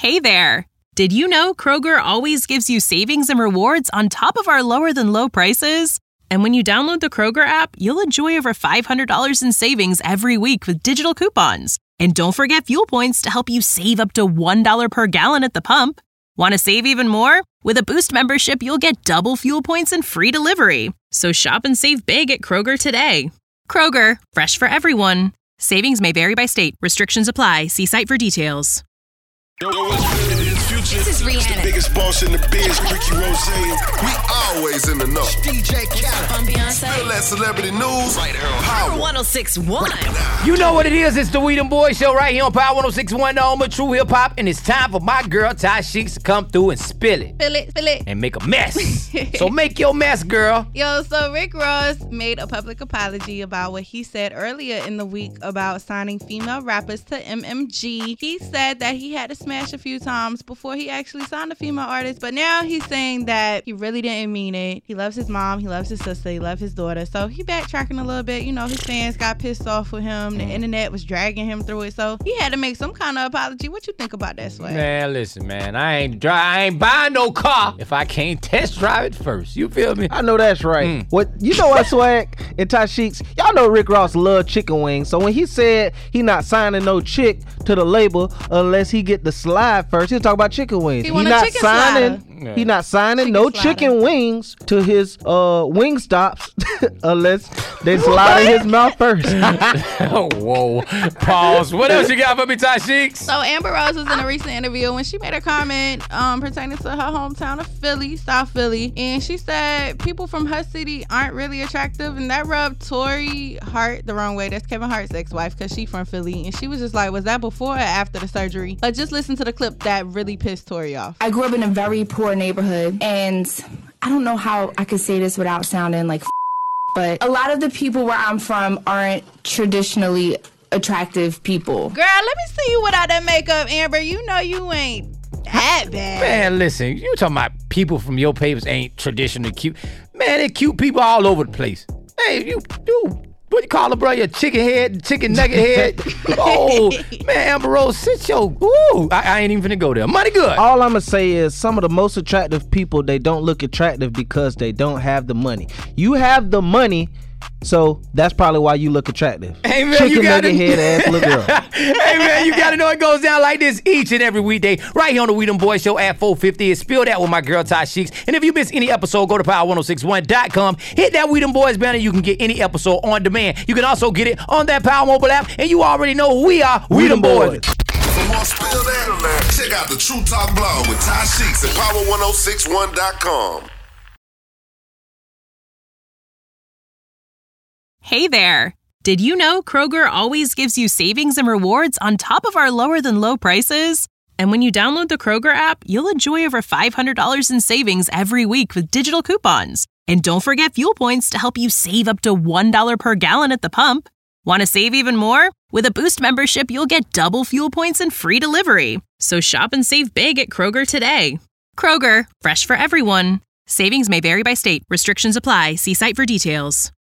Hey there! Did you know Kroger always gives you savings and rewards on top of our lower-than-low prices? And when you download the Kroger app, you'll enjoy over $500 in savings every week with digital coupons. And don't forget fuel points to help you save up to $1 per gallon at the pump. Want to save even more? With a Boost membership, you'll get double fuel points and free delivery. So shop and save big at Kroger today. Kroger, fresh for everyone. Savings may vary by state. Restrictions apply. See site for details. This is Rihanna. The biggest boss in the biz, Ricky Rose. We always in the know. DJ Khaled. I'm Beyonce. Feel that celebrity news. Right here on Power 106.1. You know what it is. It's the We Them Boys Show right here on Power 106.1, the home of true hip hop. And it's time for my girl, Ty Sheeks, to come through and spill it. Spill it. And make a mess. So make your mess, girl. Yo, so Rick Ross made a public apology about what he said earlier in the week about signing female rappers to MMG. He said that he had to smash a few times before he actually signed a female artist, but now he's saying that he really didn't mean it. He loves his mom, he loves his sister, he loves his daughter. So he backtracking a little bit. You know, his fans got pissed off with him. The internet was dragging him through it. So he had to make some kind of apology. What you think about that, Swag? Man, listen, man. I ain't buying no car if I can't test drive it first. You feel me? I know that's right. You know what, Swag and Ty Sheeks? Y'all know Rick Ross love chicken wings. So when he said he not signing no chick to the label unless he get the slide first, he'll talk about chicken wings. He not signing. He not signing no chicken wings to his wing stops unless they slide in his mouth first. Oh, whoa. Pause. What else you got for me, Ty Sheeks? So Amber Rose was in a recent interview when she made a comment pertaining to her hometown of Philly, South Philly, and she said people from her city aren't really attractive, and that rubbed Tori Hart the wrong way. That's Kevin Hart's ex-wife, because she from Philly, and she was just like, was that before or after the surgery? But just listen to the clip that really pissed Tori off. I grew up in a very poor neighborhood, and I don't know how I could say this without sounding like but a lot of the people where I'm from aren't traditionally attractive people. Girl, let me see you without that makeup, Amber. You know you ain't that bad. Man, listen, you talking about people from your papers ain't traditionally cute. Man, they're cute people all over the place. Hey, you what you call it, bro? Your chicken head, chicken nugget head. Oh, man, Amber Rose, sit your... Ooh, I ain't even finna go there. Money good. All I'm going to say is some of the most attractive people, they don't look attractive because they don't have the money. You have the money, so that's probably why you look attractive. Hey, man, chicken nugget head ass little girl. Hey, man, you got to know it goes down like this each and every weekday right here on the We Them Boys Show at 4:50. It's Spill That with my girl, Ty Sheeks. And if you miss any episode, go to power1061.com. Hit that We Them Boys banner. You can get any episode on demand. You can also get it on that Power mobile app. And you already know who we are. We Them Boys. For more Spill That, check out the True Talk blog with Ty Sheeks at power1061.com. Hey there! Did you know Kroger always gives you savings and rewards on top of our lower-than-low prices? And when you download the Kroger app, you'll enjoy over $500 in savings every week with digital coupons. And don't forget fuel points to help you save up to $1 per gallon at the pump. Want to save even more? With a Boost membership, you'll get double fuel points and free delivery. So shop and save big at Kroger today. Kroger, fresh for everyone. Savings may vary by state. Restrictions apply. See site for details.